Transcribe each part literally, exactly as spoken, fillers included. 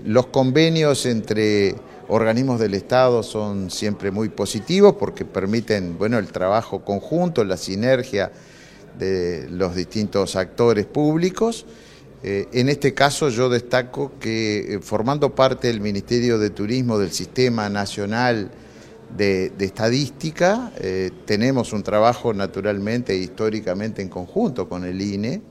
Los convenios entre organismos del Estado son siempre muy positivos porque permiten, bueno, el trabajo conjunto, la sinergia de los distintos actores públicos. Eh, en este caso yo destaco que eh, formando parte del Ministerio de Turismo del Sistema Nacional de, de Estadística, eh, tenemos un trabajo naturalmente e históricamente en conjunto con el I N E,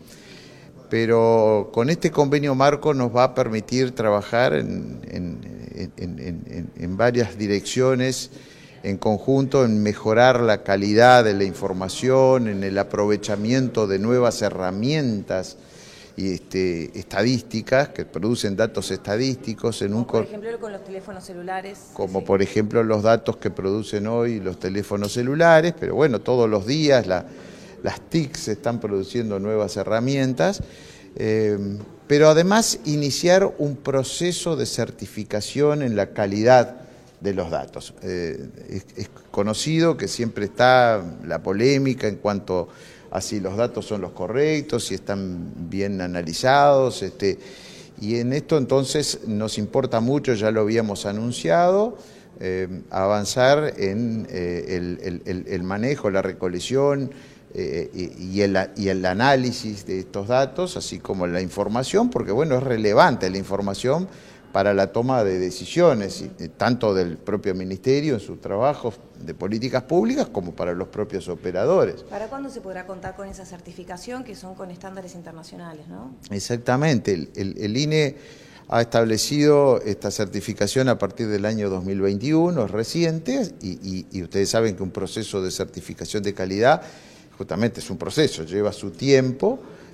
pero con este convenio marco nos va a permitir trabajar en, en, en, en, en varias direcciones en conjunto, en mejorar la calidad de la información, en el aprovechamiento de nuevas herramientas y este, estadísticas que producen datos estadísticos en como un por ejemplo con los teléfonos celulares. Como sí. por ejemplo los datos que producen hoy los teléfonos celulares, pero bueno, todos los días la Las T I C están produciendo nuevas herramientas, eh, pero además iniciar un proceso de certificación en la calidad de los datos. Eh, es, es conocido que siempre está la polémica en cuanto a si los datos son los correctos, si están bien analizados, este, y en esto entonces nos importa mucho, ya lo habíamos anunciado, eh, avanzar en eh, el, el, el manejo, la recolección, Eh, y, el, y el análisis de estos datos, así como la información, porque bueno, es relevante la información para la toma de decisiones, tanto del propio Ministerio en sus trabajos de políticas públicas, como para los propios operadores. ¿Para cuándo se podrá contar con esa certificación, que son con estándares internacionales, ¿no? Exactamente, el, el, el I N E ha establecido esta certificación a partir del año dos mil veintiuno, es reciente, y, y, y ustedes saben que un proceso de certificación de calidad justamente es un proceso, lleva su tiempo,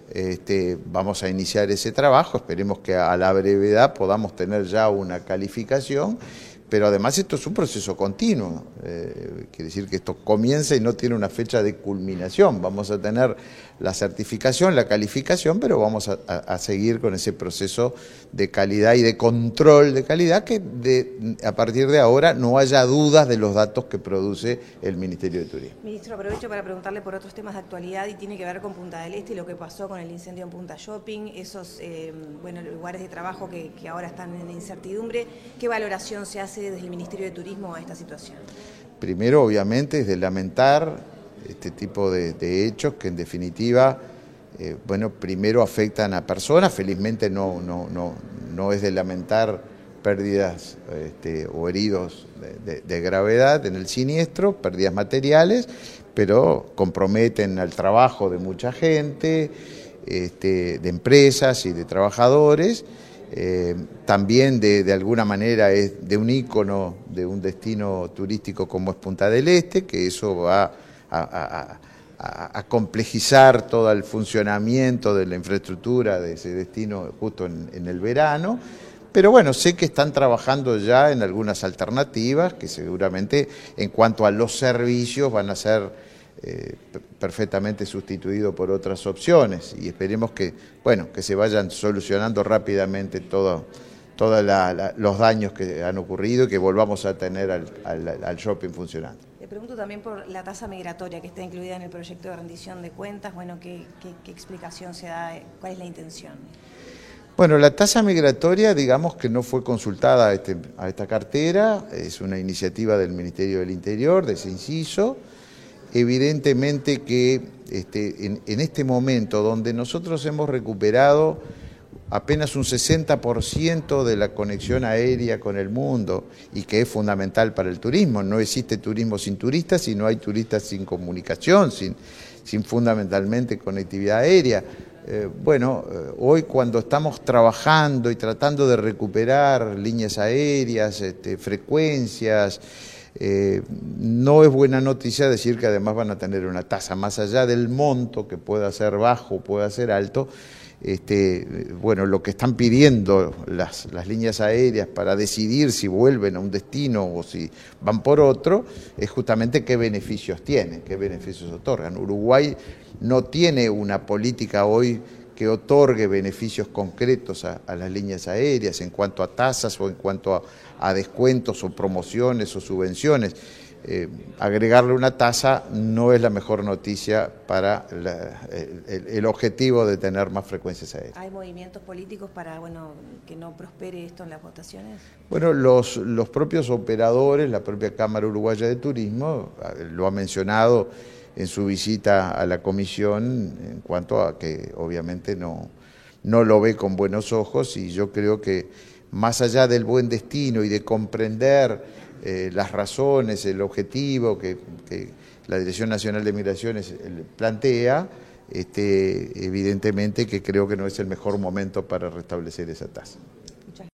este, vamos a iniciar ese trabajo, esperemos que a la brevedad podamos tener ya una calificación, pero además esto es un proceso continuo, eh, quiere decir que esto comienza y no tiene una fecha de culminación, vamos a tener la certificación, la calificación, pero vamos a, a, a seguir con ese proceso de calidad y de control de calidad, que de, a partir de ahora no haya dudas de los datos que produce el Ministerio de Turismo. Ministro, aprovecho para preguntarle por otros temas de actualidad y tiene que ver con Punta del Este y lo que pasó con el incendio en Punta Shopping, esos eh, bueno, lugares de trabajo que, que ahora están en incertidumbre. ¿Qué valoración se hace desde el Ministerio de Turismo a esta situación? Primero, obviamente, es de lamentar este tipo de, de hechos que en definitiva, eh, bueno, primero afectan a personas, felizmente no, no, no, no es de lamentar pérdidas este, o heridos de, de, de gravedad en el siniestro, pérdidas materiales, pero comprometen al trabajo de mucha gente, este, de empresas y de trabajadores. Eh, también de, de alguna manera es de un ícono de un destino turístico como es Punta del Este, que eso va a, a, a, a complejizar todo el funcionamiento de la infraestructura de ese destino justo en, en el verano. Pero bueno, sé que están trabajando ya en algunas alternativas que seguramente en cuanto a los servicios van a ser eh, perfectamente sustituidos por otras opciones y esperemos que, bueno, que se vayan solucionando rápidamente todo, todos los daños que han ocurrido y que volvamos a tener al, al, al shopping funcionando. Le pregunto también por la tasa migratoria que está incluida en el proyecto de rendición de cuentas. Bueno, ¿qué, qué, qué explicación se da? ¿Cuál es la intención? Bueno, la tasa migratoria, digamos que no fue consultada a, este, a esta cartera, es una iniciativa del Ministerio del Interior, de ese inciso. Evidentemente que este, en, en este momento donde nosotros hemos recuperado apenas un sesenta por ciento de la conexión aérea con el mundo y que es fundamental para el turismo, no existe turismo sin turistas y no hay turistas sin comunicación, sin, sin fundamentalmente conectividad aérea. Eh, bueno, eh, hoy cuando estamos trabajando y tratando de recuperar líneas aéreas, este, frecuencias, eh, no es buena noticia decir que además van a tener una tasa más allá del monto, que pueda ser bajo, pueda ser alto. Este, bueno, lo que están pidiendo las, las líneas aéreas para decidir si vuelven a un destino o si van por otro, es justamente qué beneficios tienen, qué beneficios otorgan. Uruguay no tiene una política hoy que otorgue beneficios concretos a, a las líneas aéreas en cuanto a tasas o en cuanto a, a descuentos o promociones o subvenciones. eh, agregarle una tasa no es la mejor noticia para la, el, el objetivo de tener más frecuencias aéreas. ¿Hay movimientos políticos para bueno, que no prospere esto en las votaciones? Bueno, los, los propios operadores, la propia Cámara Uruguaya de Turismo, lo ha mencionado en su visita a la comisión en cuanto a que obviamente no, no lo ve con buenos ojos, y yo creo que más allá del buen destino y de comprender eh, las razones, el objetivo que, que la Dirección Nacional de Migraciones plantea, este, evidentemente que creo que no es el mejor momento para restablecer esa tasa.